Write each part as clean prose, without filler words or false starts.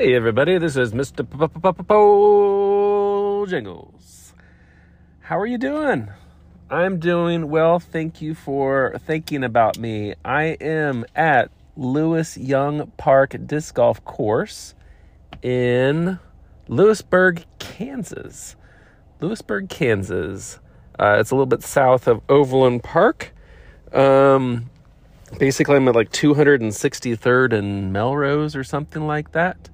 Hey everybody, this is Mr. Jingles. How are you doing? I'm doing well, thank you for thinking about me. I am at Lewis Young Park Disc Golf Course in Lewisburg, Kansas. Lewisburg, Kansas. It's a little bit south of Overland Park. Basically, I'm at like 263rd and Melrose or something like that.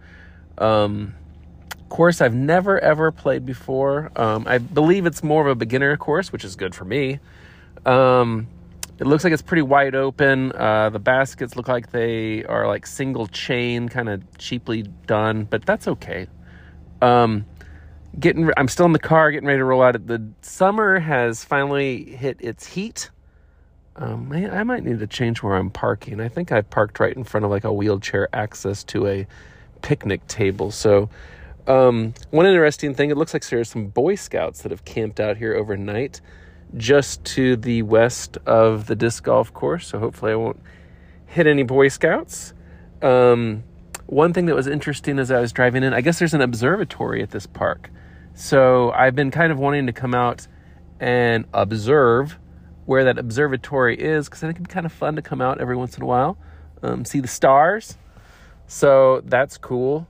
Course I've never ever played before. I believe it's more of a beginner course, which is good for me. It looks like it's pretty wide open. The baskets look like they are like single chain, kind of cheaply done, but that's okay. I'm still in the car, getting ready to roll out. The summer has finally hit its heat. I might need to change where I'm parking. I think I parked right in front of like a wheelchair access to a picnic table. So, one interesting thing, it looks like there's some Boy Scouts that have camped out here overnight just to the west of the disc golf course. So hopefully I won't hit any Boy Scouts. One thing that was interesting as I was driving in, I guess there's an observatory at this park. So I've been kind of wanting to come out and observe where that observatory is, because I think it'd be kind of fun to come out every once in a while, see the stars. So that's cool.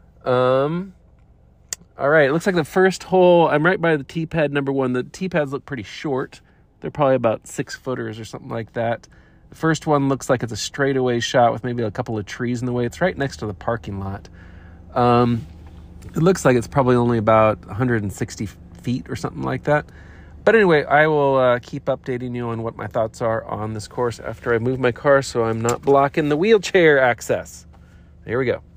All right, it looks like the first hole, I'm right by the tee pad number one. The tee pads look pretty short. They're probably about 6 footers or something like that. The first one looks like it's a straightaway shot with maybe a couple of trees in the way. It's right next to the parking lot. It looks like it's probably only about 160 feet or something like that. But anyway, I will keep updating you on what my thoughts are on this course after I move my car so I'm not blocking the wheelchair access. Here we go.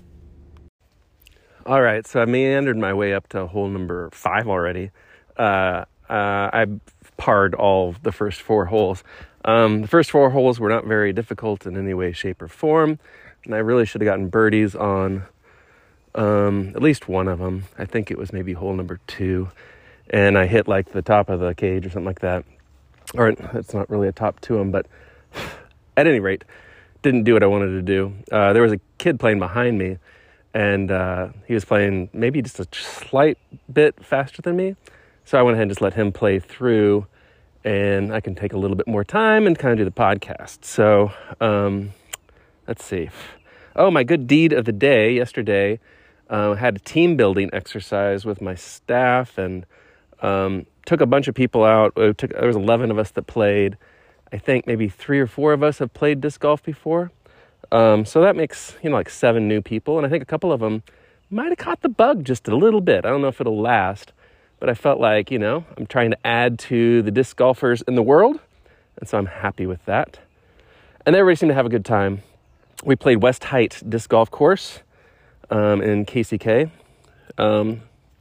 All right, so I meandered my way up to hole number 5 already. I parred all the first 4 holes. The first 4 holes were not very difficult in any way, shape, or form, and I really should have gotten birdies on at least one of them. I think it was maybe hole number 2, and I hit like the top of the cage or something like that. Or it's not really a top to them, but at any rate, didn't do what I wanted to do. There was a kid playing behind me, and he was playing maybe just a slight bit faster than me. So I went ahead and just let him play through, and I can take a little bit more time and kind of do the podcast. So let's see. Oh, my good deed of the day yesterday. Had a team building exercise with my staff, and took a bunch of people out. There was 11 of us that played. I think maybe 3 or 4 of us have played disc golf before. So that makes, like 7 new people. And I think a couple of them might have caught the bug just a little bit. I don't know if it'll last, but I felt like, I'm trying to add to the disc golfers in the world. And so I'm happy with that. And everybody seemed to have a good time. We played West Height Disc Golf Course in KCK. So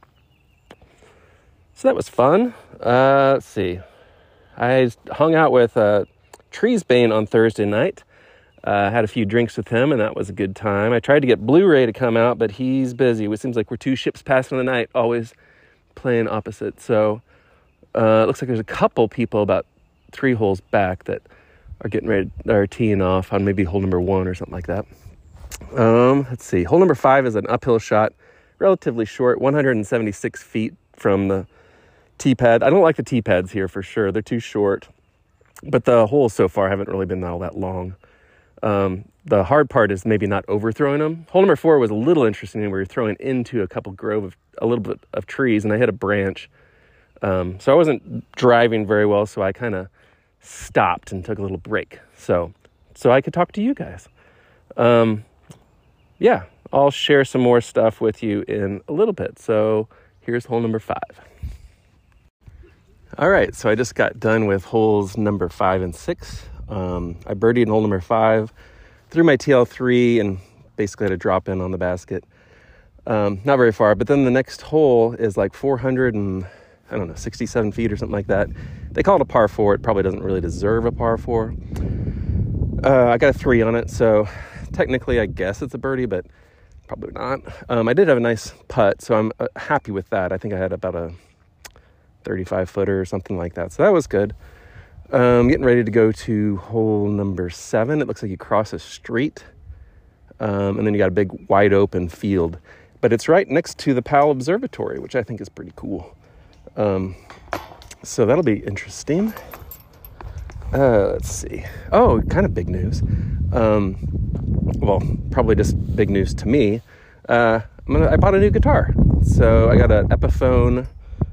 that was fun. Let's see. I hung out with Treesbane on Thursday night. Had a few drinks with him, and that was a good time. I tried to get Blu-ray to come out, but he's busy. It seems like we're 2 ships passing the night, always playing opposite. So it looks like there's a couple people about 3 holes back that are getting ready, or teeing off on maybe hole number 1 or something like that. Let's see. Hole number 5 is an uphill shot, relatively short, 176 feet from the tee pad. I don't like the tee pads here for sure. They're too short, but the holes so far haven't really been all that long. The hard part is maybe not overthrowing them. Hole number 4 was a little interesting. We were throwing into a little bit of trees, and I hit a branch. So I wasn't driving very well, so I kind of stopped and took a little break. So I could talk to you guys. Yeah, I'll share some more stuff with you in a little bit. So here's hole number 5. All right, so I just got done with holes number 5 and 6. I birdied in hole number 5, threw my TL3, and basically had to drop in on the basket. Not very far, but then the next hole is like 67 feet or something like that. They call it a par 4. It probably doesn't really deserve a par 4. I got a 3 on it, so technically I guess it's a birdie, but probably not. I did have a nice putt, so I'm happy with that. I think I had about a 35-footer or something like that, so that was good. Getting ready to go to hole number 7. It looks like you cross a street And then you got a big wide open field. But it's right next to the Powell Observatory, which I think is pretty cool. So that'll be interesting. Let's see. Oh, kind of big news. Well, probably just big news to me. I bought a new guitar. So I got an Epiphone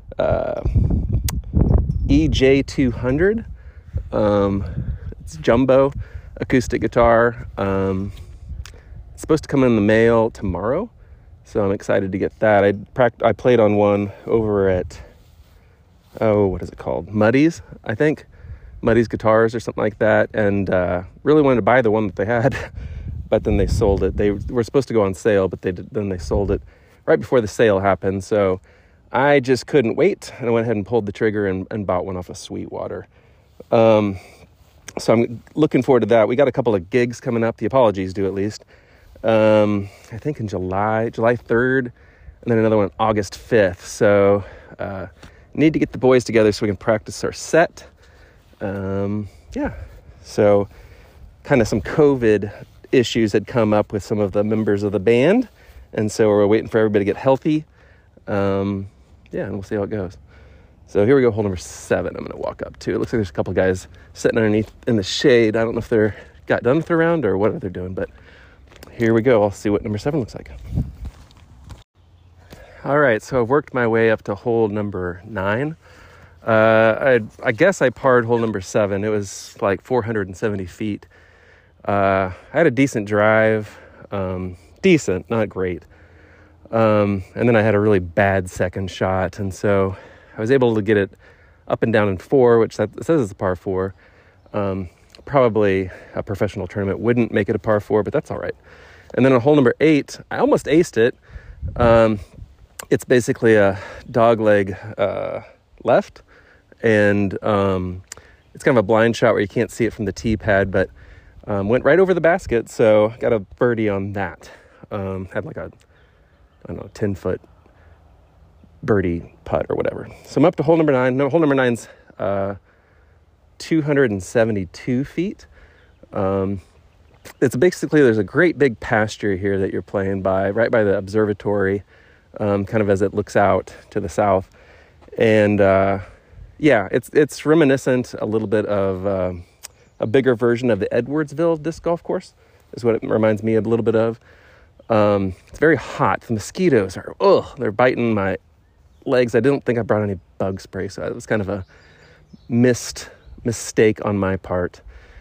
EJ200. It's jumbo acoustic guitar. It's supposed to come in the mail tomorrow, so I'm excited to get that. I played on one over at, what is it called? Muddy's, I think. Muddy's Guitars or something like that, and really wanted to buy the one that they had, but then they sold it. They were supposed to go on sale, but then they sold it right before the sale happened, so I just couldn't wait, and I went ahead and pulled the trigger and bought one off of Sweetwater. So I'm looking forward to that. We got a couple of gigs coming up. The Apologies do, at least. I think in July 3rd, and then another one August 5th. So need to get the boys together so we can practice our set. Yeah. So kind of some COVID issues had come up with some of the members of the band, and so we're waiting for everybody to get healthy. And we'll see how it goes. So here we go, hole number 7 I'm going to walk up to. It looks like there's a couple guys sitting underneath in the shade. I don't know if they're got done with their round or what they're doing, but here we go. I'll see what number 7 looks like. All right, so I've worked my way up to hole number 9. I guess I parred hole number 7. It was like 470 feet. I had a decent drive. Decent, not great. And then I had a really bad second shot, and so I was able to get it up and down in 4, which it says it's a par 4. Probably a professional tournament wouldn't make it a par 4, but that's all right. And then on hole number 8, I almost aced it. It's basically a dog leg left, and it's kind of a blind shot where you can't see it from the tee pad, but went right over the basket, so got a birdie on that. Had like a 10-foot birdie putt or whatever. So I'm up to hole number 9. No, hole number 9's 272 feet. It's basically, there's a great big pasture here that you're playing by, right by the observatory, kind of as it looks out to the south. And it's reminiscent a little bit of a bigger version of the Edwardsville disc golf course, is what it reminds me a little bit of. It's very hot. The mosquitoes they're biting my legs. I didn't think I brought any bug spray, so it was kind of a mistake on my part.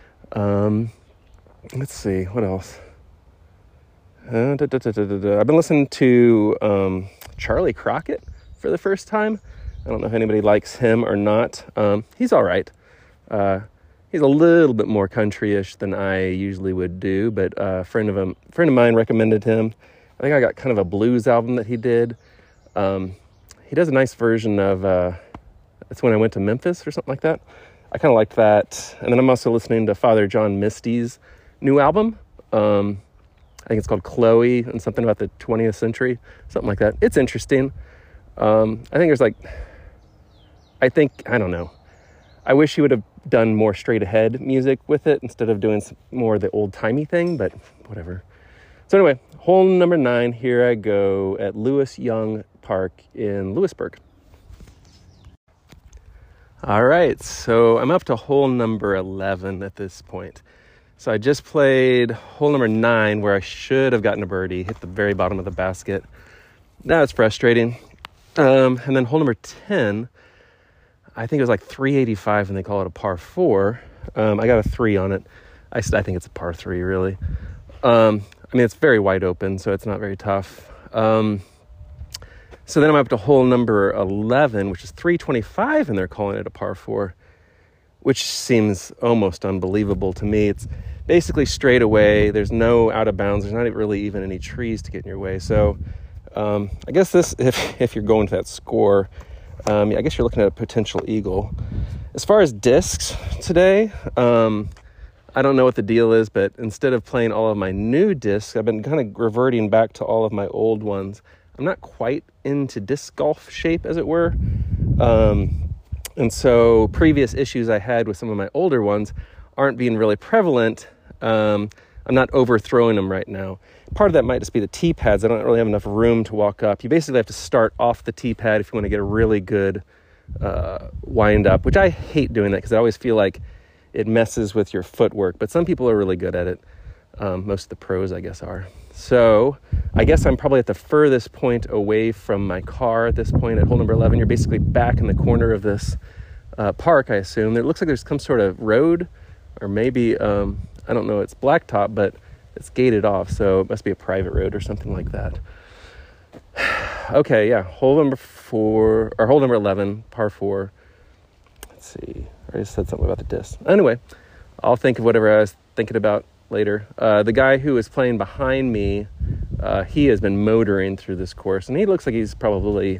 Let's see, what else? I've been listening to Charlie Crockett for the first time. I don't know if anybody likes him or not. He's all right. He's a little bit more country-ish than I usually would do, but a friend of mine recommended him. I think I got kind of a blues album that he did. He does a nice version of It's When I Went to Memphis or something like that. I kind of liked that. And then I'm also listening to Father John Misty's new album. I think it's called Chloe and something about the 20th century, something like that. It's interesting. I don't know. I wish he would have done more straight ahead music with it instead of doing more of the old timey thing, but whatever. So anyway, hole number 9, here I go at Lewis Young Park in Lewisburg. All right, so I'm up to hole number 11 at this point. So I just played hole number 9 where I should have gotten a birdie, hit the very bottom of the basket. Now it's frustrating. And then hole number 10, I think it was like 385 and they call it a par 4. I got a 3 on it. I think it's a par 3, really. It's very wide open, so it's not very tough. So then I'm up to hole number 11, which is 325, and they're calling it a par 4, which seems almost unbelievable to me. It's basically straight away. There's no out of bounds. There's not really even any trees to get in your way. So I guess this, if you're going to that score, I guess you're looking at a potential eagle. As far as discs today, I don't know what the deal is, but instead of playing all of my new discs, I've been kind of reverting back to all of my old ones. I'm not quite into disc golf shape, as it were. And so previous issues I had with some of my older ones aren't being really prevalent. I'm not overthrowing them right now. Part of that might just be the tee pads. I don't really have enough room to walk up. You basically have to start off the tee pad if you want to get a really good wind up, which I hate doing that because I always feel like it messes with your footwork, but some people are really good at it. Most of the pros, I guess, are. So I guess I'm probably at the furthest point away from my car at this point at hole number 11. You're basically back in the corner of this park, I assume. It looks like there's some sort of road, or maybe, I don't know, it's blacktop, but it's gated off, so it must be a private road or something like that. Okay, yeah, hole number 11, par 4. Let's see, I already said something about the disc. Anyway, I'll think of whatever I was thinking about later. The guy who is playing behind me, he has been motoring through this course, and he looks like he's probably,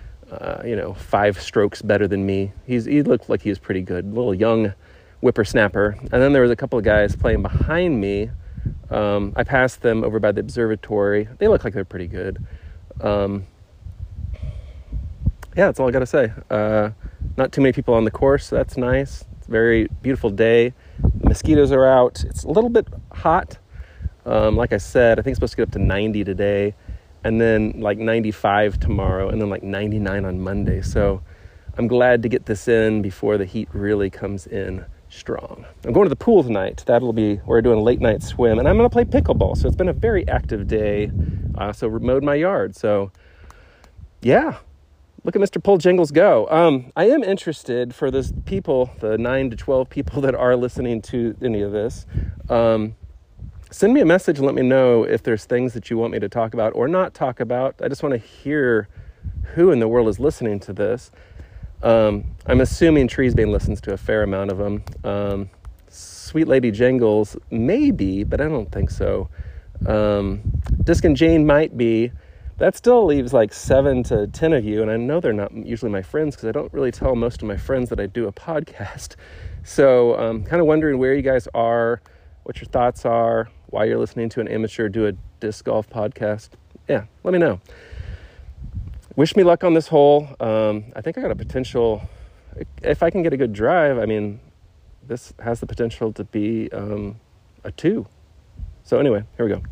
5 strokes better than me. He looked like he was pretty good, a little young whippersnapper. And then there was a couple of guys playing behind me. I passed them over by the observatory. They look like they're pretty good. Yeah, that's all I got to say. Not too many people on the course, so that's nice. It's a very beautiful day. The mosquitoes are out. It's a little bit hot. Like I said, I think it's supposed to get up to 90 today, and then like 95 tomorrow, and then like 99 on Monday. So I'm glad to get this in before the heat really comes in strong. I'm going to the pool tonight. We're doing a late night swim, and I'm going to play pickleball. So it's been a very active day. I also mowed my yard. So yeah, look at Mr. Pull Jingles go. I am interested for those people, the 9 to 12 people that are listening to any of this. Send me a message and let me know if there's things that you want me to talk about or not talk about. I just want to hear who in the world is listening to this. I'm assuming Treesbane listens to a fair amount of them. Sweet Lady Jingles, maybe, but I don't think so. Disc and Jane might be. That still leaves like 7 to 10 of you, and I know they're not usually my friends because I don't really tell most of my friends that I do a podcast. So I'm kind of wondering where you guys are, what your thoughts are, why you're listening to an amateur do a disc golf podcast. Yeah, let me know. Wish me luck on this hole. I think I got a potential, if I can get a good drive, I mean, this has the potential to be a 2. So anyway, here we go.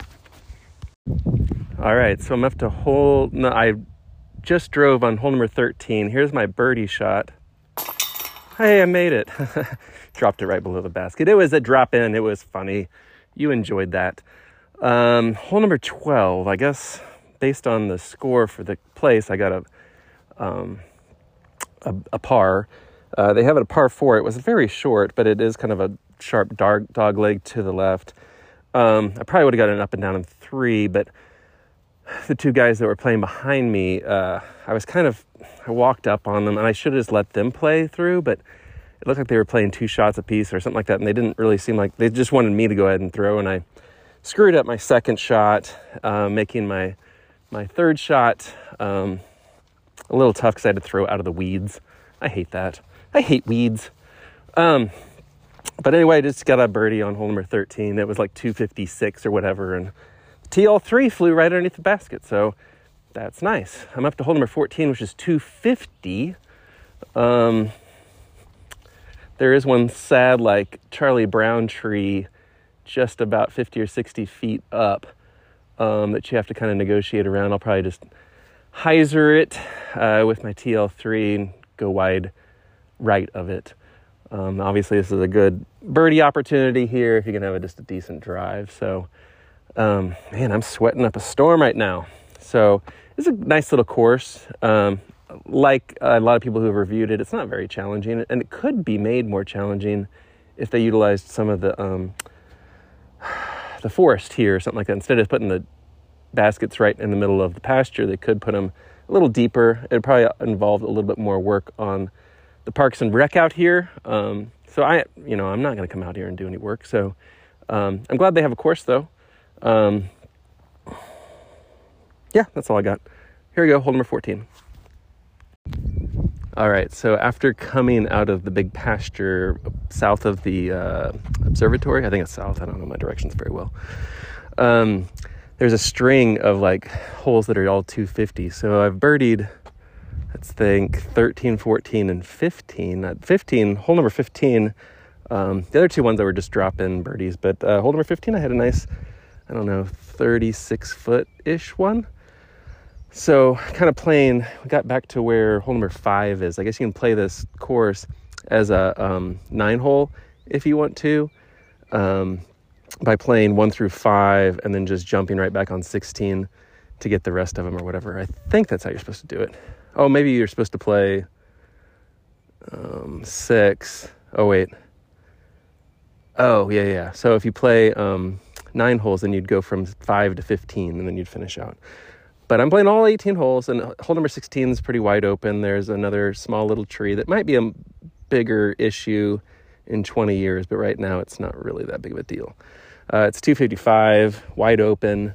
All right, so I'm up to I just drove on hole number 13. Here's my birdie shot. Hey, I made it. Dropped it right below the basket. It was a drop in. It was funny. You enjoyed that. Hole number 12, I guess, based on the score for the place, I got a par. They have it a par 4. It was very short, but it is kind of a sharp dog leg to the left. I probably would have got an up and down in 3, but the 2 guys that were playing behind me, I walked up on them, and I should have just let them play through, but it looked like they were playing 2 shots apiece or something like that, and they didn't really seem like, they just wanted me to go ahead and throw, and I screwed up my second shot, making my third shot a little tough because I had to throw out of the weeds. I hate that. I hate weeds. But anyway, I just got a birdie on hole number 13. It was like 256 or whatever, and TL3 flew right underneath the basket, so that's nice. I'm up to hole number 14, which is 250. There is one sad, like, Charlie Brown tree just about 50 or 60 feet up that you have to kind of negotiate around. I'll probably just hyzer it with my TL3 and go wide right of it. Obviously, this is a good birdie opportunity here if you can have just a decent drive. So, man, I'm sweating up a storm right now. So it's a nice little course. Like a lot of people who have reviewed it, it's not very challenging, and it could be made more challenging if they utilized some of the forest here or something like that. Instead of putting the baskets right in the middle of the pasture, they could put them a little deeper. It would probably involve a little bit more work on the Parks and Rec out here. So I'm not going to come out here and do any work. So I'm glad they have a course, though. Yeah, that's all I got. Here we go, hole number 14. All right, so after coming out of the big pasture south of the observatory, I think it's south, I don't know my directions very well, there's a string of like holes that are all 250. So I've birdied, let's think, 13, 14, and 15. At 15, hole number 15, The other two ones I were just drop-in birdies, but hole number 15, I had a nice, 36-foot-ish one. So kind of playing, we got back to where hole number 5 is. I guess you can play this course as a 9-hole if you want to, by playing 1 through 5 and then just jumping right back on 16 to get the rest of them or whatever. I think that's how you're supposed to do it. Oh, maybe you're supposed to play 6. Oh, wait. Oh, yeah. So if you play 9 holes, then you'd go from 5 to 15, and then you'd finish out. But I'm playing all 18 holes, and hole number 16 is pretty wide open. There's another small little tree that might be a bigger issue in 20 years, but right now it's not really that big of a deal. It's 255, wide open.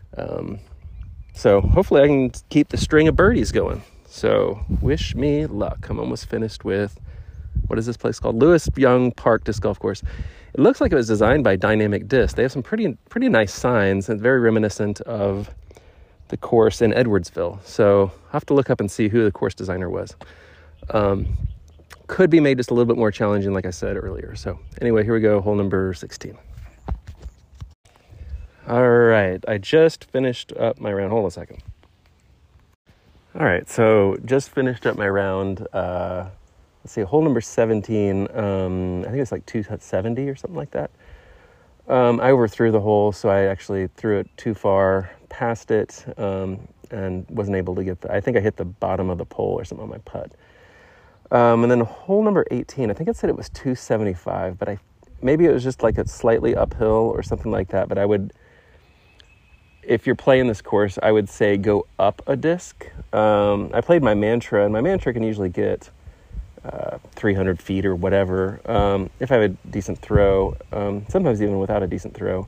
So hopefully I can keep the string of birdies going. So wish me luck. I'm almost finished with, what is this place called? Lewis Young Park Disc Golf Course. It looks like it was designed by Dynamic Disc. They have some pretty nice signs and very reminiscent of the course in Edwardsville. So I'll have to look up and see who the course designer was. Could be made just a little bit more challenging, like I said earlier. So anyway, here we go, hole number 16. All right, I just finished up my round. Hold on a second. All right, so just finished up my round. Let's see, hole number 17. I think it's like 270 or something like that. I overthrew the hole, so I actually threw it too far past it and wasn't able to get I think I hit the bottom of the pole or something on my putt. And then hole number 18, I think it said it was 275, but maybe it was just like a slightly uphill or something like that. But if you're playing this course, I would say go up a disc. I played my Mantra, and my Mantra can usually get 300 feet or whatever, if I have a decent throw, sometimes even without a decent throw.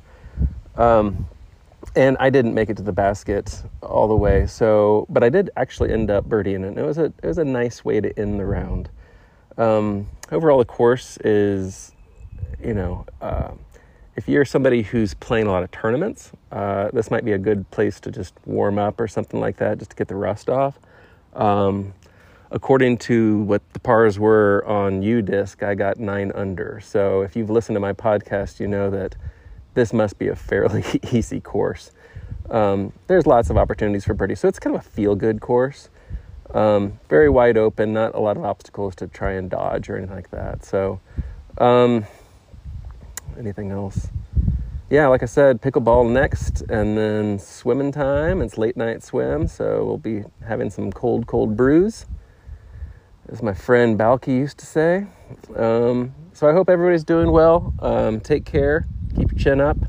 And I didn't make it to the basket all the way, but I did actually end up birdieing it. It was a nice way to end the round. Overall, the course is, if you're somebody who's playing a lot of tournaments, this might be a good place to just warm up or something like that, just to get the rust off. According to what the pars were on UDisc, I got 9 under. So if you've listened to my podcast, you know that this must be a fairly easy course. There's lots of opportunities for birdie. So it's kind of a feel-good course. Very wide open, not a lot of obstacles to try and dodge or anything like that. So anything else? Yeah, like I said, pickleball next, and then swimming time. It's late night swim, so we'll be having some cold brews, as my friend Balky used to say. So I hope everybody's doing well. Take care. Keep your chin up.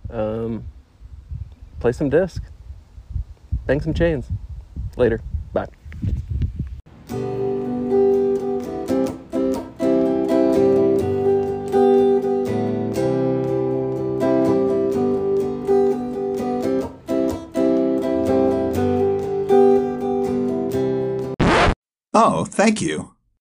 Play some disc. Bang some chains. Later. Bye. Oh, thank you.